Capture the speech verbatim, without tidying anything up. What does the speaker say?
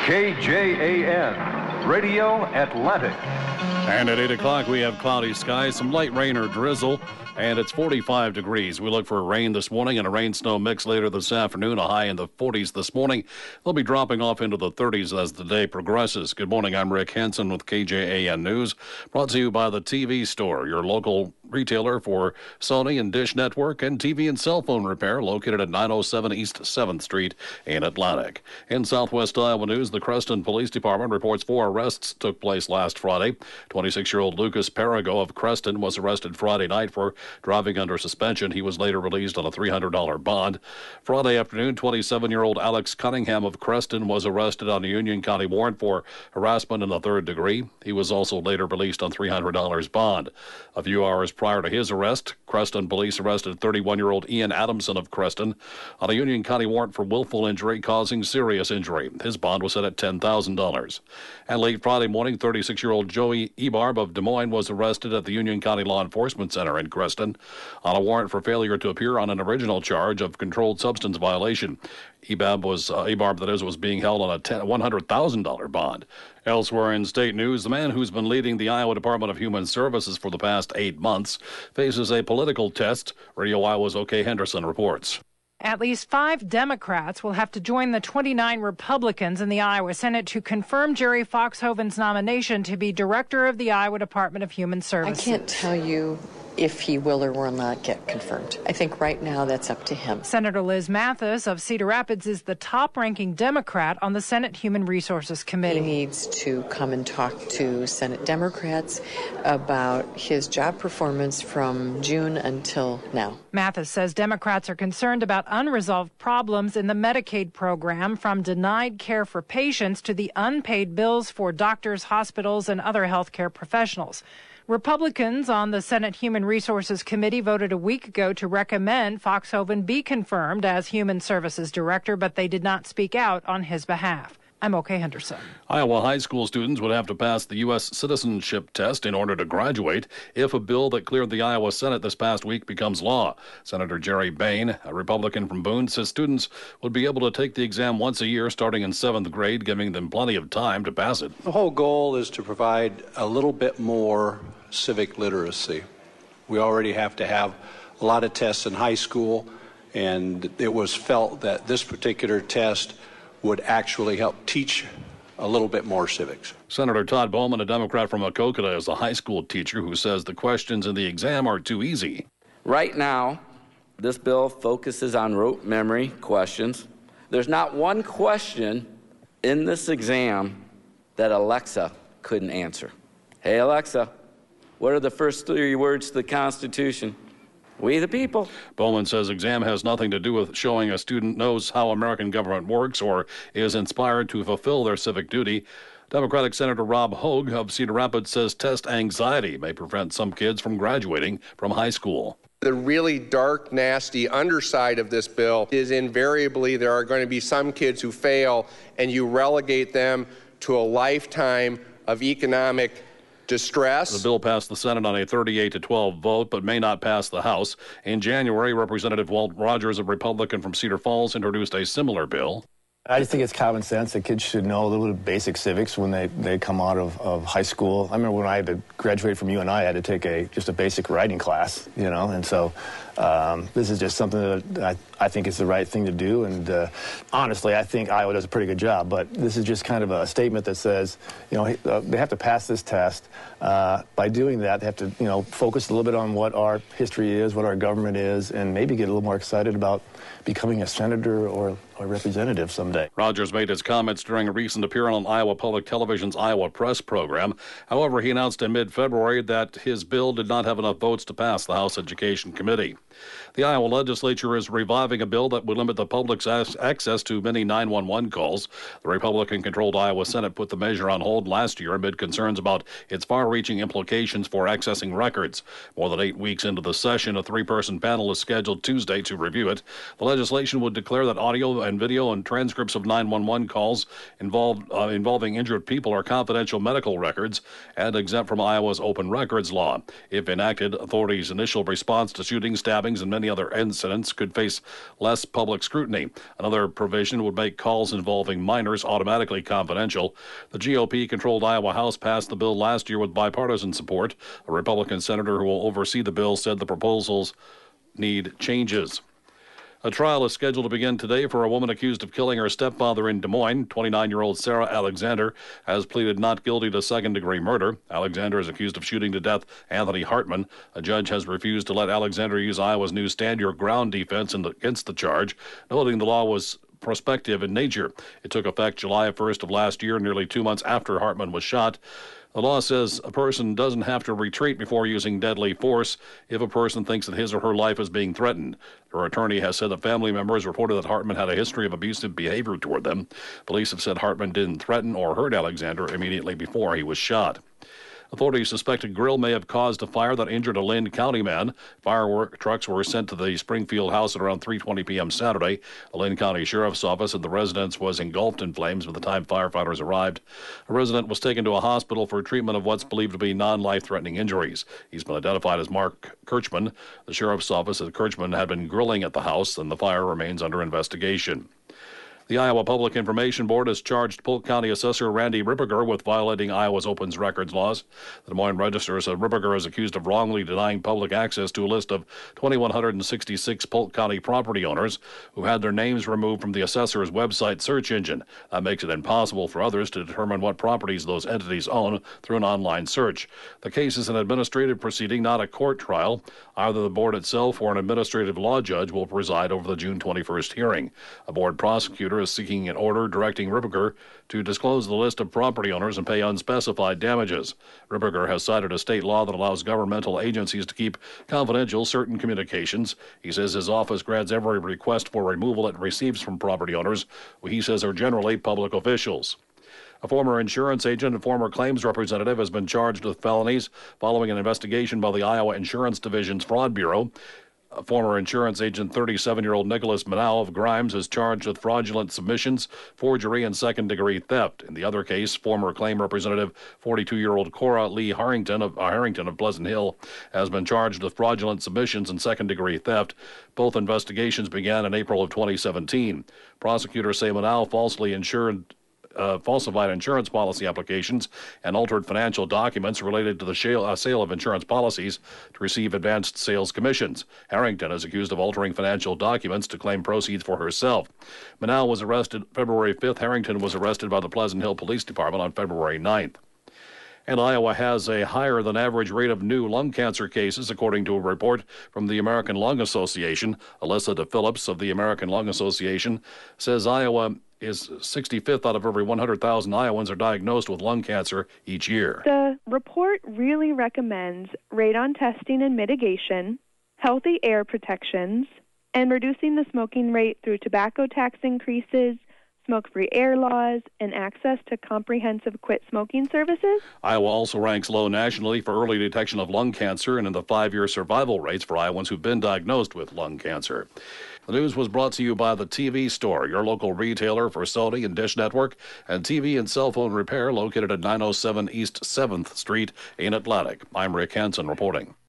K J A N, Radio Atlantic. And at eight o'clock, we have cloudy skies, some light rain or drizzle, and it's forty-five degrees. We look for rain this morning and a rain-snow mix later this afternoon, a high in the forties this morning. They'll be dropping off into the thirties as the day progresses. Good morning, I'm Rick Henson with K J A N News, brought to you by the T V Store, your local retailer for Sony and Dish Network and T V and cell phone repair, located at nine oh seven East seventh Street in Atlantic. In Southwest Iowa news, the Creston Police Department reports four arrests took place last Friday. twenty-six-year-old Lucas Perigo of Creston was arrested Friday night for driving under suspension. He was later released on a three hundred dollars bond. Friday afternoon, twenty-seven-year-old Alex Cunningham of Creston was arrested on a Union County warrant for harassment in the third degree. He was also later released on three hundred dollars bond. A few hours prior to his arrest, Creston police arrested thirty-one-year-old Ian Adamson of Creston on a Union County warrant for willful injury causing serious injury. His bond was set at ten thousand dollars. And late Friday morning, thirty-six-year-old Joey Ebarb of Des Moines was arrested at the Union County Law Enforcement Center in Creston on a warrant for failure to appear on an original charge of controlled substance violation. Ebarb was uh, Ebarb, that is, was being held on a one hundred thousand dollars bond. Elsewhere in state news, the man who's been leading the Iowa Department of Human Services for the past eight months faces a political test. Radio Iowa's O.K. Henderson reports. At least five Democrats will have to join the twenty-nine Republicans in the Iowa Senate to confirm Jerry Foxhoven's nomination to be director of the Iowa Department of Human Services. I can't tell you if he will or will not get confirmed. I think right now that's up to him. Senator Liz Mathis of Cedar Rapids is the top-ranking Democrat on the Senate Human Resources Committee. He needs to come and talk to Senate Democrats about his job performance from June until now. Mathis says Democrats are concerned about unresolved problems in the Medicaid program, from denied care for patients to the unpaid bills for doctors, hospitals, and other health care professionals. Republicans on the Senate Human Resources Committee voted a week ago to recommend Foxhoven be confirmed as Human Services Director, but they did not speak out on his behalf. I'm O K. Henderson. Iowa high school students would have to pass the U S citizenship test in order to graduate if a bill that cleared the Iowa Senate this past week becomes law. Senator Jerry Bain, a Republican from Boone, says students would be able to take the exam once a year starting in seventh grade, giving them plenty of time to pass it. The whole goal is to provide a little bit more civic literacy. We already have to have a lot of tests in high school, and it was felt that this particular test would actually help teach a little bit more civics. Senator Todd Bowman, a Democrat from Okokota, is a high school teacher who says the questions in the exam are too easy. Right now, this bill focuses on rote memory questions. There's not one question in this exam that Alexa couldn't answer. Hey, Alexa, what are the first three words to the Constitution? We the people. Bowman says exam has nothing to do with showing a student knows how American government works or is inspired to fulfill their civic duty. Democratic Senator Rob Hogue of Cedar Rapids says test anxiety may prevent some kids from graduating from high school. The really dark, nasty underside of this bill is invariably there are going to be some kids who fail, and you relegate them to a lifetime of economic distress. The bill passed the Senate on a thirty-eight to twelve vote, but may not pass the House. In January, Representative Walt Rogers, a Republican from Cedar Falls, introduced a similar bill. I just think it's common sense that kids should know a little bit of basic civics when they, they come out of, of high school. I remember when I had to graduate from U N I, I had to take a just a basic writing class, you know, and so um, this is just something that I, I think is the right thing to do. And uh, honestly, I think Iowa does a pretty good job, but this is just kind of a statement that says, you know, uh, they have to pass this test. Uh, by doing that, they have to, you know, focus a little bit on what our history is, what our government is, and maybe get a little more excited about becoming a senator or a representative someday. Rogers made his comments during a recent appearance on Iowa Public Television's Iowa Press program. However, he announced in mid-February that his bill did not have enough votes to pass the House Education Committee. The Iowa legislature is reviving a bill that would limit the public's access to many nine one one calls. The Republican-controlled Iowa Senate put the measure on hold last year amid concerns about its far-reaching implications for accessing records. More than eight weeks into the session, a three-person panel is scheduled Tuesday to review it. The legislation would declare that audio and video and transcripts of nine one one calls involved, uh, involving injured people are confidential medical records and exempt from Iowa's open records law. If enacted, authorities' initial response to shooting, stabbing, stabbings and many other incidents could face less public scrutiny. Another provision would make calls involving minors automatically confidential. The G O P-controlled Iowa House passed the bill last year with bipartisan support. A Republican senator who will oversee the bill said the proposals need changes. A trial is scheduled to begin today for a woman accused of killing her stepfather in Des Moines. twenty-nine-year-old Sarah Alexander has pleaded not guilty to second-degree murder. Alexander is accused of shooting to death Anthony Hartman. A judge has refused to let Alexander use Iowa's new Stand Your Ground defense in the, against the charge, noting the law was prospective in nature. It took effect July first of last year, nearly two months after Hartman was shot. The law says a person doesn't have to retreat before using deadly force if a person thinks that his or her life is being threatened. Her attorney has said that family members reported that Hartman had a history of abusive behavior toward them. Police have said Hartman didn't threaten or hurt Alexander immediately before he was shot. Authorities suspect a grill may have caused a fire that injured a Lynn County man. Firework trucks were sent to the Springfield house at around three twenty p.m. Saturday. The Lynn County Sheriff's Office said the residence was engulfed in flames by the time firefighters arrived. A resident was taken to a hospital for treatment of what's believed to be non-life-threatening injuries. He's been identified as Mark Kirchman. The Sheriff's Office said Kirchman had been grilling at the house, and the fire remains under investigation. The Iowa Public Information Board has charged Polk County Assessor Randy Ripperger with violating Iowa's opens records laws. The Des Moines Register said Ripperger is accused of wrongly denying public access to a list of two thousand one hundred sixty-six Polk County property owners who had their names removed from the assessor's website search engine. That makes it impossible for others to determine what properties those entities own through an online search. The case is an administrative proceeding, not a court trial. Either the board itself or an administrative law judge will preside over the June twenty-first hearing. A board prosecutor is seeking an order directing Ripperger to disclose the list of property owners and pay unspecified damages. Ripperger has cited a state law that allows governmental agencies to keep confidential certain communications. He says his office grants every request for removal it receives from property owners, who he says are generally public officials. A former insurance agent and former claims representative has been charged with felonies following an investigation by the Iowa Insurance Division's Fraud Bureau. A former insurance agent, thirty-seven-year-old Nicholas Manow of Grimes, is charged with fraudulent submissions, forgery, and second-degree theft. In the other case, former claim representative, forty-two-year-old Cora Lee Harrington of, uh, Harrington of Pleasant Hill has been charged with fraudulent submissions and second-degree theft. Both investigations began in April of twenty seventeen. Prosecutors say Manow falsely insured Uh, falsified insurance policy applications and altered financial documents related to the shale, uh, sale of insurance policies to receive advanced sales commissions. Harrington is accused of altering financial documents to claim proceeds for herself. Manow was arrested February fifth. Harrington was arrested by the Pleasant Hill Police Department on February ninth. And Iowa has a higher than average rate of new lung cancer cases, according to a report from the American Lung Association. Alyssa DePhillips of the American Lung Association says Iowa is sixty-fifth out of every one hundred thousand Iowans are diagnosed with lung cancer each year. The report really recommends radon testing and mitigation, healthy air protections, and reducing the smoking rate through tobacco tax increases, smoke-free air laws, and access to comprehensive quit smoking services. Iowa also ranks low nationally for early detection of lung cancer and in the five-year survival rates for Iowans who've been diagnosed with lung cancer. The news was brought to you by the T V Store, your local retailer for Sony and Dish Network, and T V and cell phone repair located at nine oh seven East seventh Street in Atlantic. I'm Rick Hansen reporting.